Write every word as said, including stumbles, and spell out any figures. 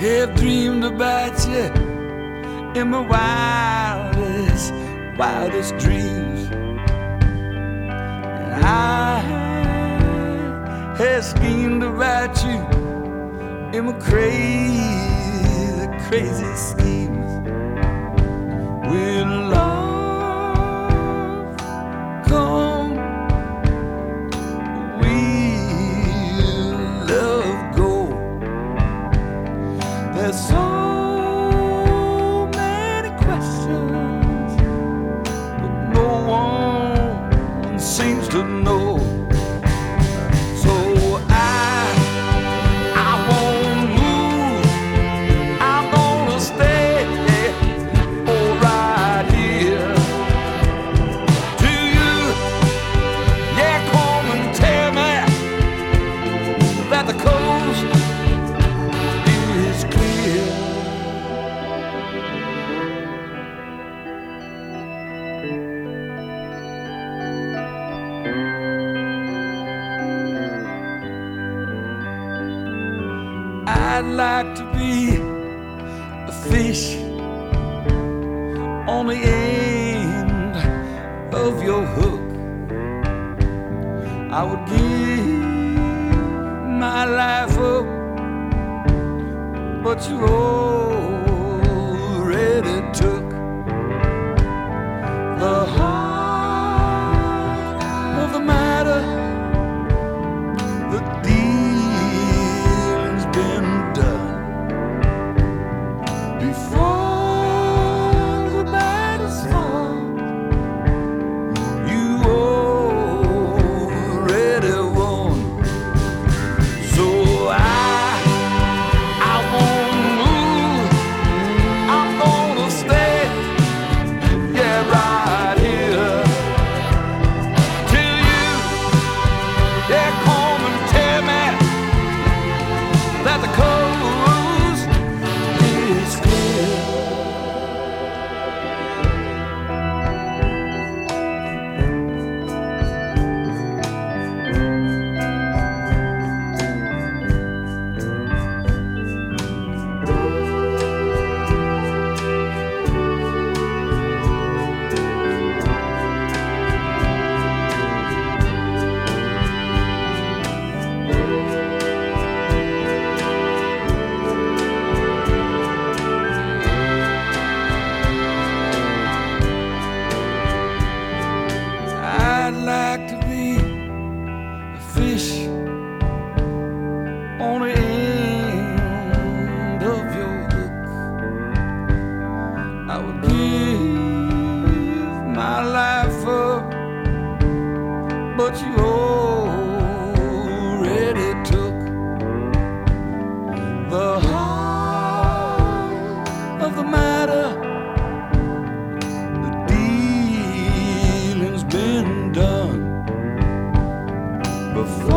have dreamed about you in my wildest, wildest dreams. And I have schemed about you in my crazy, crazy schemes. When love come, will love go? There's so many questions, but no one seems to know. So I, I won't move. I'm gonna stay all right here till you, yeah, come and tell me that the coast is clear. I'd like to be a fish on the end of your hook. I would give my life up, but you already took the heart of the matter. The dealing's been done before the battle's fought. You already won. So I, I won't move. I'm gonna stay, yeah, right here till you, yeah, come and tell me that the coast is clear. I'd like to be a fish on the end of your hook. I would give my life up, but you already took the heart of the matter. The dealing's been done before